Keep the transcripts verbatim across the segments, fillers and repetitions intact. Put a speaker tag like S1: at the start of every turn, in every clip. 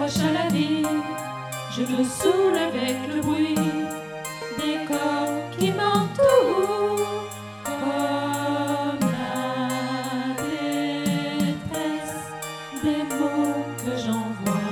S1: m'accroche à la vie, je me saoule avec le bruit des corps qui m'entourent, comme la détresse des mots que j'envoie.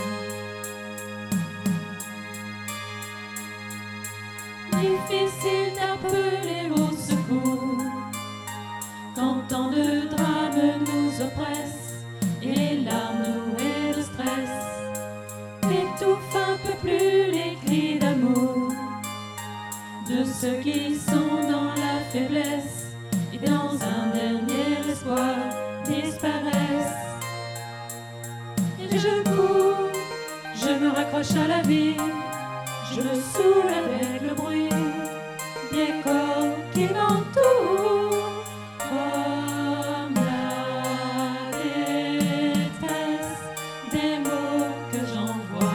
S1: Difficile d'appeler au secours quand tant de drames nous oppressent et les larmes nouées de stress étouffent un peu plus les cris d'amour de ceux qui sont dans la faiblesse et dans un dernier espoir disparaissent. Et je cours, je me raccroche à la vie, je me saoule avec le bruit des corps qui m'entourent, comme la détresse des mots que j'envoie.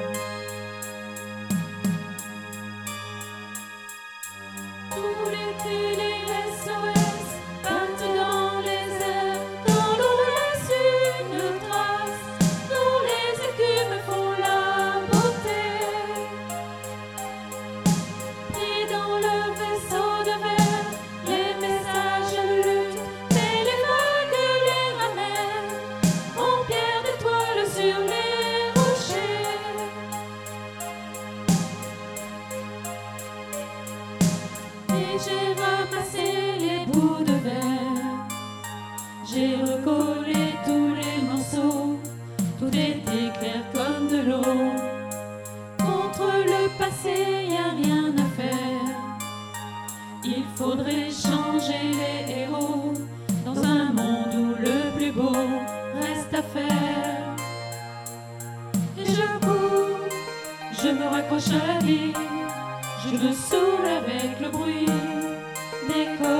S1: Tous les cris, les S O S battent dans les airs, dans l'eau laisse une trace, dont les écumes font la beauté. Pris dans leur vaisseau de verre, les messages luttent, mais les vagues les ramènent en pierre d'étoiles sur les rochers. Et j'ai ramassé les bouts de verre, j'ai recollé tous les morceaux, tout est éclair comme de l'eau. Contre le passé, y a rien à faire, il faudrait changer les héros dans un monde où le plus beau reste à faire. Et je cours, je me raccroche à la vie, je me saoule avec le bruit des corps